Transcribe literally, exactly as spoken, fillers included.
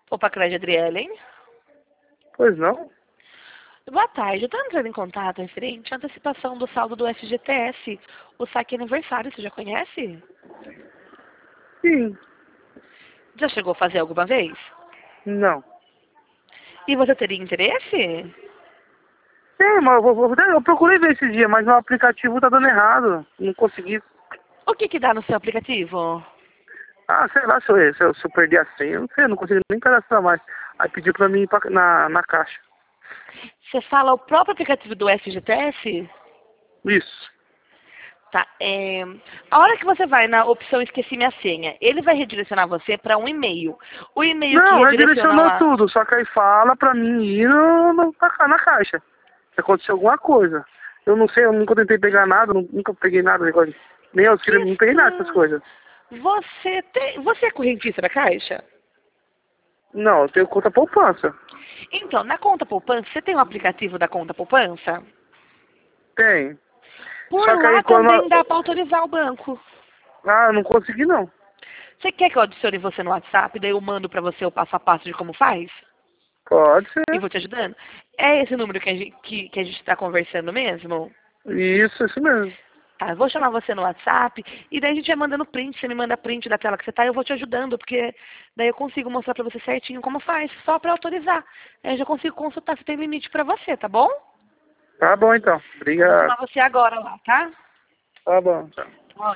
Opa, Clédia Adriele, hein? Pois não? Boa tarde, eu tô entrando em contato referente à antecipação do saldo do F G T S, o saque aniversário, você já conhece? Sim. Já chegou a fazer alguma vez? Não. E você teria interesse? Sim, mas eu, vou- eu procurei ver esse dia, mas o aplicativo tá dando errado. Não consegui. O que que dá no seu aplicativo? Ah, sei lá se eu, se eu, se eu perdi a senha. Eu não sei, eu não consigo nem cadastrar mais. Aí pediu pra mim ir pra, na, na caixa. Você fala o próprio aplicativo do F G T S? Isso. Tá, é... A hora que você vai na opção esqueci minha senha, ele vai redirecionar você para um e-mail. O e-mail que Não, redireciona redirecionou lá... tudo. Só que aí fala pra mim ir no, no, na, ca- na caixa. Se aconteceu alguma coisa. Eu não sei, eu nunca tentei pegar nada, nu- nunca peguei nada. Negócio. Nem eu Que não peguei nada dessas estranho. coisas. Você tem... Você é correntista da Caixa? Não, eu tenho conta poupança. Então, na conta poupança, você tem um aplicativo da conta poupança? Tem. Por Só que aí lá quando... também dá para autorizar o banco. Ah, eu não consegui não. Você quer que eu adicione você no WhatsApp, daí eu mando para você o passo a passo de como faz? Pode E ser. vou te ajudando? É esse número que a gente que, que a gente está conversando mesmo? Isso, isso mesmo. Tá, eu vou chamar você no WhatsApp e daí a gente vai mandando print, você me manda print da tela que você tá e eu vou te ajudando, porque daí eu consigo mostrar pra você certinho como faz, só pra autorizar. Aí eu já consigo consultar se tem limite pra você, tá bom? Tá bom então. Vou Obrigado. chamar você agora lá, tá? Tá bom, tchau.